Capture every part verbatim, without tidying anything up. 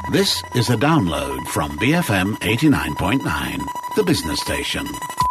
This is a download from B F M eighty-nine point nine, the business station.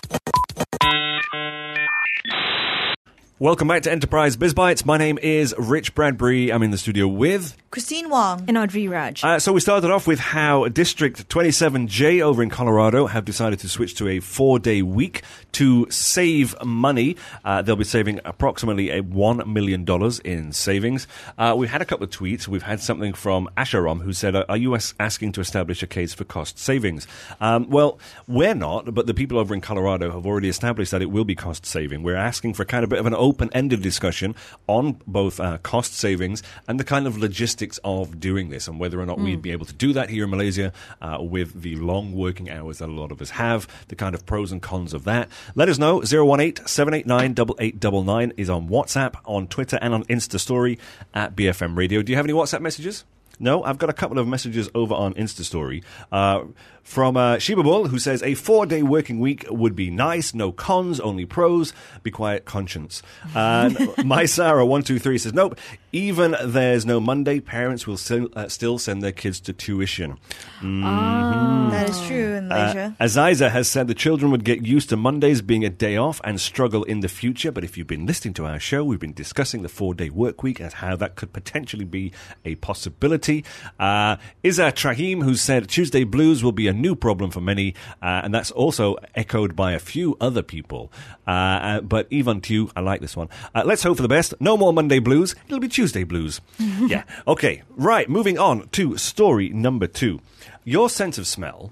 Welcome back to Enterprise BizBytes. My name is Rich Bradbury. I'm in the studio with Christine Wong and Audrey Raj. Uh, so we started off with how District twenty-seven J over in Colorado have decided to switch to a four-day week to save money. Uh, they'll be saving approximately a one million dollars in savings. Uh, we've had a couple of tweets. We've had something from Asharom who said, are you asking to establish a case for cost savings? Um, well, we're not, but the people over in Colorado have already established that it will be cost saving. We're asking for kind of a bit of an open-ended discussion on both uh, cost savings and the kind of logistics of doing this and whether or not mm. we'd be able to do that here in Malaysia uh, with the long working hours that a lot of us have, the kind of pros and cons of that. Let us know. zero one eight, seven eight nine, eight eight nine nine is on WhatsApp, on Twitter and on Insta Story at B F M Radio. Do you have any WhatsApp messages? No, I've got a couple of messages over on Insta Story uh, from uh, Shibabul, who says, a four-day working week would be nice, no cons, only pros, be quiet, conscience. And My Sarah one two three says, nope, even there's no Monday, parents will still, uh, still send their kids to tuition. Mm-hmm. Oh. That is true in Malaysia. Uh, Aziza has said the children would get used to Mondays being a day off and struggle in the future, but if you've been listening to our show, we've been discussing the four-day work week and how that could potentially be a possibility. Uh, Iza Trahim, who said Tuesday blues will be a new problem for many, uh, and that's also echoed by a few other people. Uh, uh, but Ivan Tew, I like this one. Uh, let's hope for the best. No more Monday blues. It'll be Tuesday blues. Yeah. Okay. Right. Moving on to story number two. Your sense of smell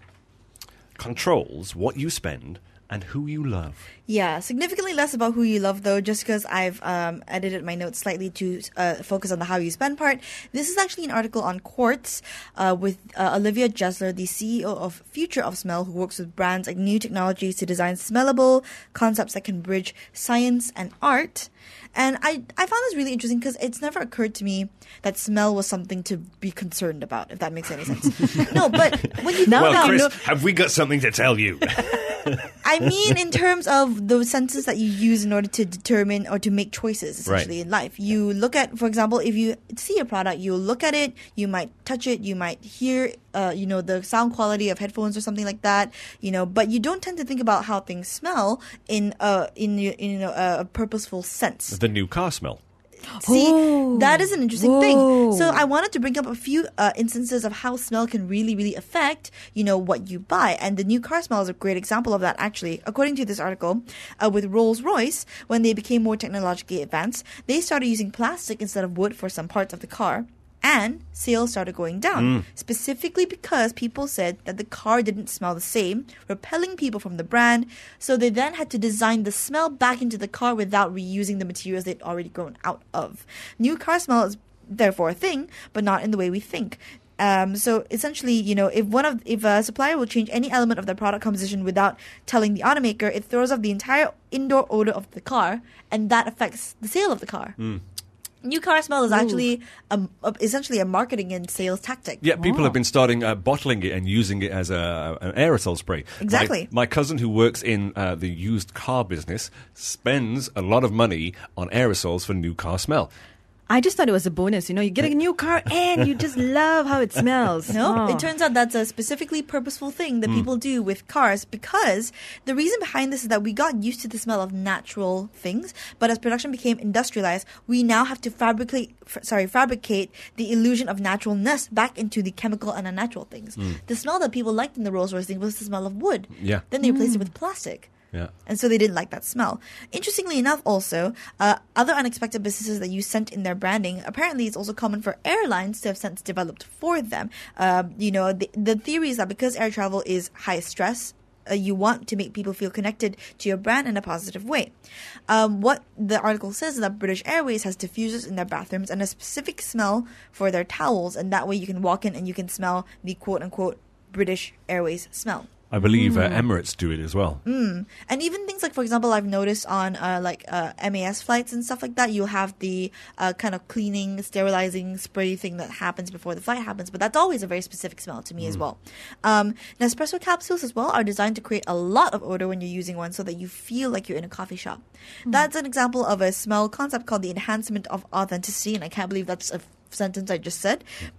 controls what you spend and who you love. Yeah, significantly less about who you love, though, just because I've um, edited my notes slightly to uh, focus on the how you spend part. This is actually an article on Quartz uh, with uh, Olivia Jessler, the C E O of Future of Smell, who works with brands like new technologies to design smellable concepts that can bridge science and art. And I, I found this really interesting because it's never occurred to me that smell was something to be concerned about, if that makes any sense. No, but when you think well, about... Chris, no, have we got something to tell you? I mean in terms of the senses that you use in order to determine or to make choices, essentially, right, in life. You look at, for example, if you see a product, you look at it, you might touch it, you might hear, uh, you know, the sound quality of headphones or something like that, you know, but you don't tend to think about how things smell in a, in, in a, a purposeful sense. The new car smell. See, oh. that is an interesting Whoa. thing. So I wanted to bring up a few uh, instances of how smell can really, really affect, you know, what you buy. And the new car smell is a great example of that, actually. According to this article, uh, with Rolls-Royce, when they became more technologically advanced, they started using plastic instead of wood for some parts of the car. And sales started going down, mm. specifically because people said that the car didn't smell the same, repelling people from the brand. So they then had to design the smell back into the car without reusing the materials they'd already grown out of. New car smell is therefore a thing, but not in the way we think. Um, so essentially, you know, if one of if a supplier will change any element of their product composition without telling the automaker, it throws off the entire indoor odor of the car, and that affects the sale of the car. Mm. New car smell is actually a, a, essentially a marketing and sales tactic. Yeah, people oh. have been starting uh, bottling it and using it as a, an aerosol spray. Exactly. My, my cousin who works in uh, the used car business spends a lot of money on aerosols for new car smell. I just thought it was a bonus. You know, you get a new car and you just love how it smells. No, oh. It turns out that's a specifically purposeful thing that mm. people do with cars, because the reason behind this is that we got used to the smell of natural things, but as production became industrialized, we now have to fabricate, f- sorry, fabricate the illusion of naturalness back into the chemical and unnatural things. Mm. The smell that people liked in the Rolls-Royce thing was the smell of wood. Yeah. Then they replaced mm. it with plastic. Yeah. And so they didn't like that smell. Interestingly enough, also, uh, other unexpected businesses that use scent in their branding, apparently it's also common for airlines to have scents developed for them. Um, you know, the, the theory is that because air travel is high stress, uh, you want to make people feel connected to your brand in a positive way. Um, what the article says is that British Airways has diffusers in their bathrooms and a specific smell for their towels, and that way you can walk in and you can smell the quote-unquote British Airways smell. I believe mm. uh, Emirates do it as well. Mm. And even things like, for example, I've noticed on uh, like uh, M A S flights and stuff like that, you'll have the uh, kind of cleaning, sterilizing spray thing that happens before the flight happens. But that's always a very specific smell to me mm. as well. Um, Nespresso capsules as well are designed to create a lot of odor when you're using one so that you feel like you're in a coffee shop. Mm. That's an example of a smell concept called the enhancement of authenticity. And I can't believe that's a sentence I just said. But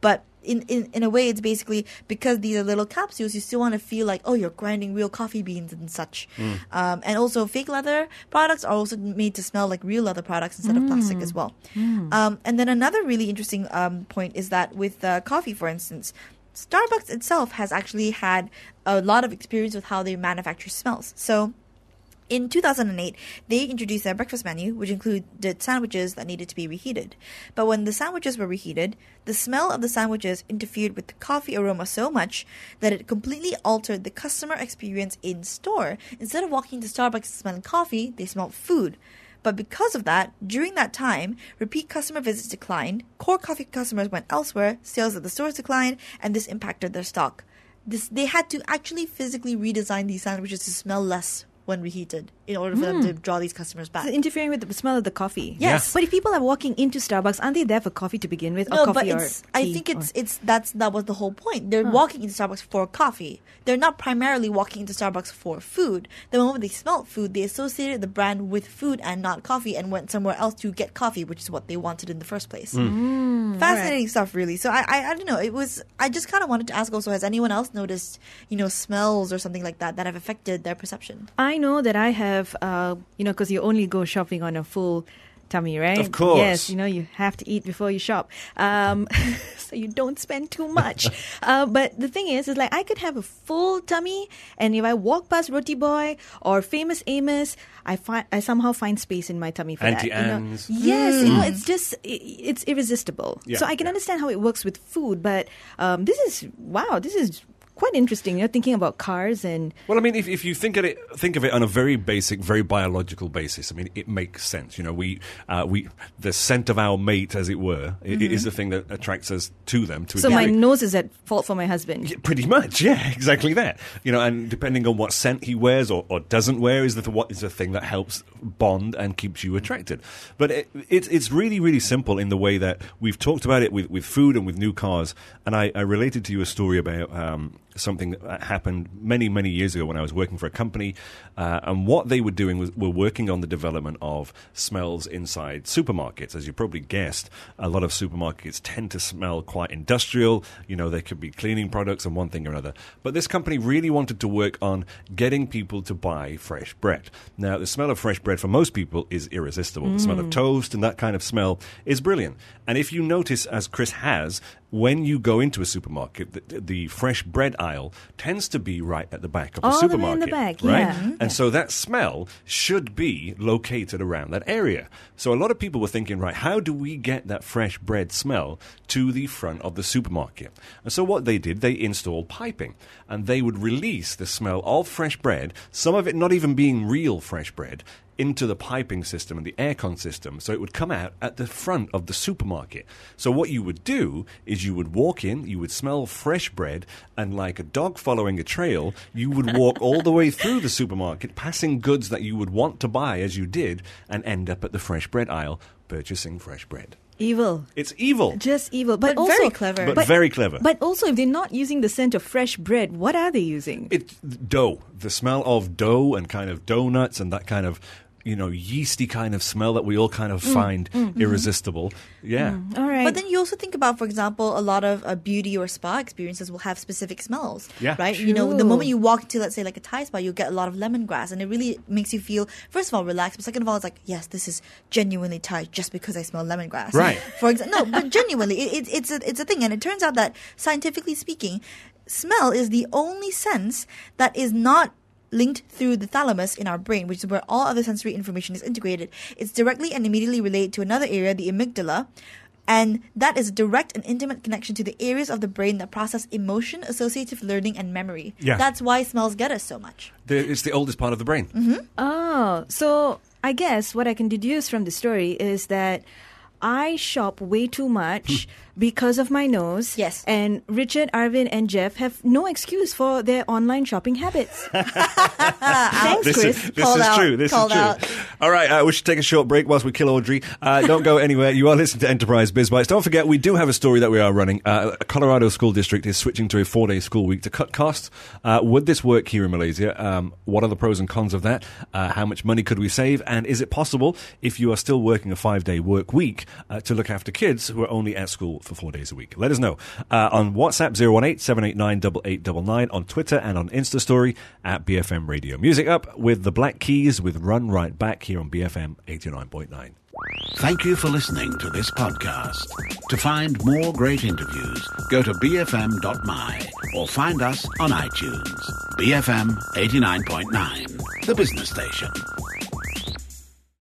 in, in, in a way, it's basically because these are little capsules, you still want to feel like, oh, you're grinding real coffee beans and such. Mm. Um, and also, fake leather products are also made to smell like real leather products instead mm. of plastic as well. Mm. Um, and then another really interesting um, point is that with uh, coffee, for instance, Starbucks itself has actually had a lot of experience with how they manufacture smells. So in two thousand eight, they introduced their breakfast menu, which included sandwiches that needed to be reheated. But when the sandwiches were reheated, the smell of the sandwiches interfered with the coffee aroma so much that it completely altered the customer experience in store. Instead of walking to Starbucks smelling coffee, they smelled food. But because of that, during that time, repeat customer visits declined, core coffee customers went elsewhere, sales at the stores declined, and this impacted their stock. This, they had to actually physically redesign these sandwiches to smell less when reheated in order for mm. them to draw these customers back. So interfering with the smell of the coffee. Yes. But if people are walking into Starbucks, aren't they there for coffee to begin with? No, or coffee but it's, or tea I think it's or... it's that's that was the whole point. They're huh. walking into Starbucks for coffee. They're not primarily walking into Starbucks for food. The moment they smelled food, they associated the brand with food and not coffee and went somewhere else to get coffee, which is what they wanted in the first place. Mm. Fascinating right. stuff, really. So I, I I don't know. It was I just kind of wanted to ask also, has anyone else noticed, you know, smells or something like that that have affected their perception? I know that I have, uh, you know, because you only go shopping on a full tummy, right? Of course. Yes, you know, you have to eat before you shop. Um, so you don't spend too much. uh, but the thing is, is like I could have a full tummy, and if I walk past Roti Boy or Famous Amos, I find I somehow find space in my tummy for Auntie that. You know? Anne's. Yes, Mm. you know, it's just it, it's irresistible. Yeah, so I can yeah. understand how it works with food, but um, this is wow, this is quite interesting. You're thinking about cars and Well, I mean, if, if you think of it, think of it on a very basic, very biological basis. I mean, it makes sense. You know, we uh, we the scent of our mate, as it were, mm-hmm. is the thing that attracts us to them. To a so my degree. nose is at fault for my husband. Yeah, pretty much, yeah, exactly that. You know, and depending on what scent he wears or, or doesn't wear, is the what is the thing that helps bond and keeps you attracted. But it, it's it's really really simple in the way that we've talked about it with, with food and with new cars. And I, I related to you a story about Um, something that happened many, many years ago when I was working for a company. Uh, and what they were doing was were working on the development of smells inside supermarkets. As you probably guessed, a lot of supermarkets tend to smell quite industrial. You know, they could be cleaning products and one thing or another. But this company really wanted to work on getting people to buy fresh bread. Now, the smell of fresh bread for most people is irresistible. Mm. The smell of toast and that kind of smell is brilliant. And if you notice, as Chris has, when you go into a supermarket, the, the fresh bread aisle tends to be right at the back of the All the way supermarket. in the back, right? yeah. Mm-hmm. And so that smell should be located around that area. So a lot of people were thinking, right, how do we get that fresh bread smell to the front of the supermarket? And so what they did, they installed piping. And they would release the smell of fresh bread, some of it not even being real fresh bread, into the piping system and the aircon system, so it would come out at the front of the supermarket. So what you would do is you would walk in, you would smell fresh bread, and like a dog following a trail, you would walk all the way through the supermarket, passing goods that you would want to buy as you did, and end up at the fresh bread aisle purchasing fresh bread. Evil. It's evil. Just evil. But, But also, very clever. But, very clever. But also, if they're not using the scent of fresh bread, what are they using? It's dough. The smell of dough and kind of donuts and that kind of, you know, yeasty kind of smell that we all kind of find mm, mm, irresistible. Yeah. Mm, all right. But then you also think about, for example, a lot of uh, beauty or spa experiences will have specific smells. Yeah. Right? True. You know, the moment you walk into, let's say, like a Thai spa, you'll get a lot of lemongrass. And it really makes you feel, first of all, relaxed. But second of all, it's like, yes, this is genuinely Thai just because I smell lemongrass. Right. For example, no, but genuinely, it, it, it's, a, it's a thing. And it turns out that, scientifically speaking, smell is the only sense that is not linked through the thalamus in our brain, which is where all other sensory information is integrated. It's directly and immediately related to another area, the amygdala, and that is a direct and intimate connection to the areas of the brain that process emotion, associative learning, and memory. Yeah. That's why smells get us so much. The, it's the oldest part of the brain. Mm-hmm. Oh, so I guess what I can deduce from the story is that I shop way too much because of my nose. Yes. And Richard, Arvin, and Jeff have no excuse for their online shopping habits. Thanks, This Chris. is, this Called is out. true. This Called is true. out. All right, uh, we should take a short break whilst we kill Audrey. Uh, don't go anywhere. You are listening to Enterprise Biz Bites. Don't forget, we do have a story that we are running. Uh, a Colorado school district is switching to a four-day school week to cut costs. Uh, would this work here in Malaysia? Um, what are the pros and cons of that? Uh, how much money could we save? And is it possible, if you are still working a five-day work week, uh, to look after kids who are only at school for four days a week? Let us know uh, on WhatsApp zero one eight seven eight nine eight eight nine nine, on Twitter and on Insta Story at B F M Radio. Music up with the Black Keys with Run Right Back here on B F M eighty-nine point nine. Thank you for listening to this podcast. To find more great interviews, go to b f m dot m y or find us on iTunes. B F M eighty-nine point nine, the business station.